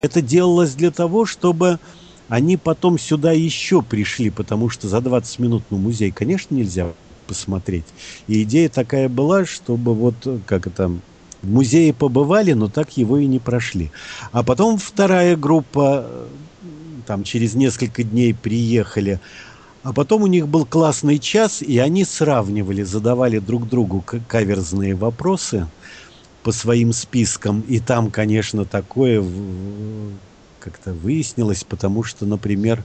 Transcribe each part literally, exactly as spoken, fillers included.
Это делалось для того, чтобы они потом сюда еще пришли, потому что за двадцать минут, ну, музей, конечно, нельзя посмотреть. И идея такая была, чтобы вот, как это, в музее побывали, но так его и не прошли. А потом вторая группа, э, там, через несколько дней приехали, а потом у них был классный час, и они сравнивали, задавали друг другу к- каверзные вопросы по своим спискам, и там, конечно, такое в- как-то выяснилось, потому что, например,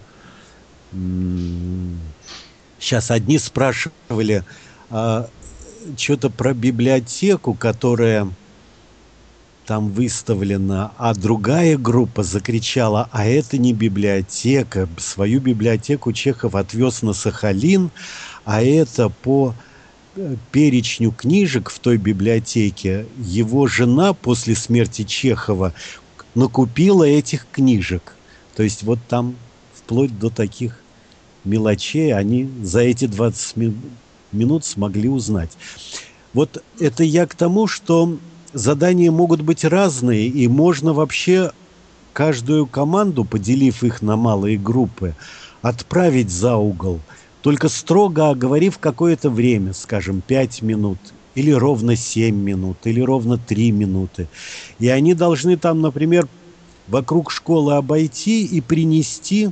сейчас одни спрашивали что-то про библиотеку, которая там выставлена, а другая группа закричала: а это не библиотека, свою библиотеку Чехов отвез на Сахалин, а это по э, перечню книжек в той библиотеке его жена после смерти Чехова накупила этих книжек. То есть вот там вплоть до таких мелочей они за эти двадцать ми- минут смогли узнать. Вот это я к тому, что задания могут быть разные, и можно вообще каждую команду, поделив их на малые группы, отправить за угол, только строго оговорив какое-то время, скажем, пять минут, или ровно семь минут, или ровно три минуты. И они должны там, например, вокруг школы обойти и принести,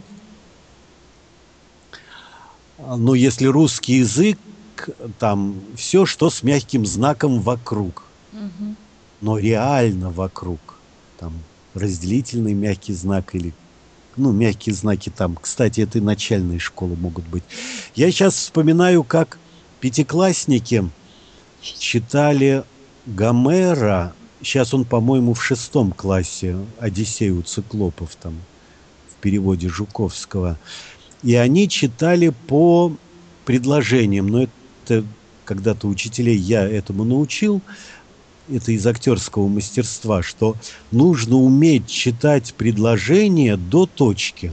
а, ну, если русский язык, там все, что с мягким знаком вокруг. Мгм. Но реально вокруг. Там разделительный мягкий знак или, ну, мягкие знаки там. Кстати, это и начальные школы могут быть. Я сейчас вспоминаю, как пятиклассники читали Гомера. Сейчас он, по-моему, в шестом классе, «Одиссею» Циклопов там в переводе Жуковского. И они читали по предложениям. Но это когда-то учителей я этому научил. Это из актерского мастерства, что нужно уметь читать предложения до точки.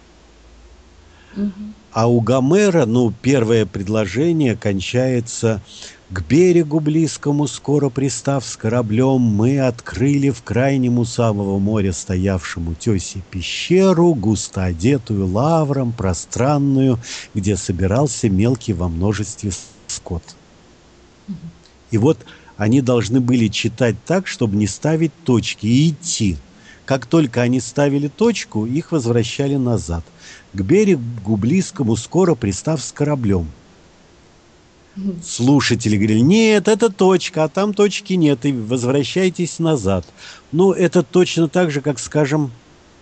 Мгм. А у Гомера, ну, первое предложение кончается: «К берегу близкому скоро пристав с кораблем, мы открыли в крайнем у самого моря стоявшему тесе пещеру, густо одетую лавром, пространную, где собирался мелкий во множестве скот». Мгм. И вот они должны были читать так, чтобы не ставить точки, и идти. Как только они ставили точку, их возвращали назад. К берегу близкому скоро пристав с кораблем. Мгм. Слушатели говорили: нет, это точка, а там точки нет, и возвращайтесь назад. Ну, это точно так же, как, скажем,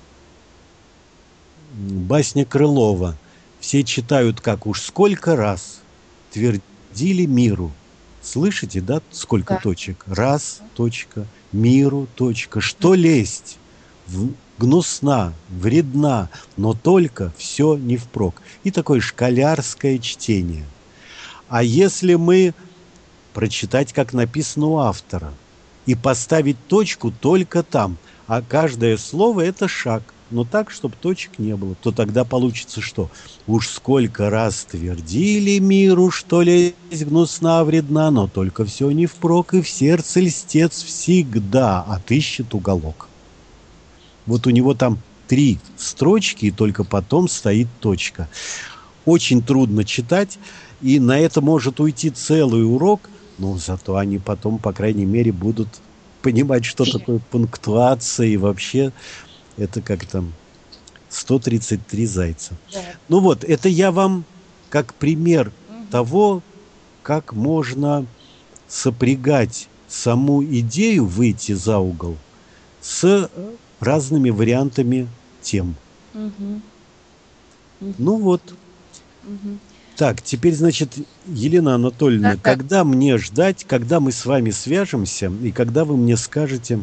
басня Крылова. Все читают, как: уж сколько раз твердили миру. Слышите, да, сколько Да. точек? Раз, точка, миру, точка. Что лесть? В- гнусна, вредна, но только все не впрок. И такое школярское чтение. А если мы прочитать, как написано у автора, и поставить точку только там, а каждое слово — это шаг, но так, чтобы точек не было, то тогда получится что? Уж сколько раз твердили миру, что лесть гнусна, вредна, но только все не впрок, и в сердце льстец всегда отыщет уголок. Вот у него там три строчки, и только потом стоит точка. Очень трудно читать, и на это может уйти целый урок, но зато они потом, по крайней мере, будут понимать, что такое пунктуация, и вообще это как там сто тридцать три зайца. Да. Ну вот, это я вам как пример Мгм. того, как можно сопрягать саму идею выйти за угол с э, разными вариантами тем. Мгм. Мгм. Ну вот. Мгм. Так, теперь, значит, Елена Анатольевна, Да-да. когда мне ждать, когда мы с вами свяжемся и когда вы мне скажете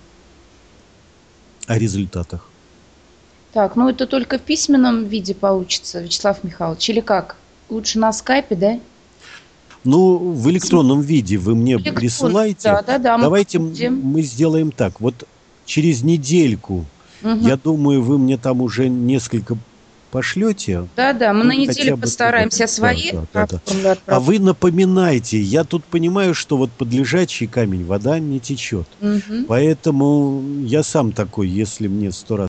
о результатах? Так, ну это только в письменном виде получится, Вячеслав Михайлович, или как? Лучше на скайпе, да? Ну, в Письмо электронном виде вы мне электронное. присылайте. Да-да-да, мы Давайте будем. мы сделаем так. Вот через недельку, Мгм. я думаю, вы мне там уже несколько пошлете, Да-да, мы ну, на неделе хотя бы постараемся туда. Да, свои да, да, да. оформлю А отправку. вы напоминайте, я тут понимаю, что вот под лежачий камень вода не течет. Мгм. Поэтому я сам такой, если мне сто раз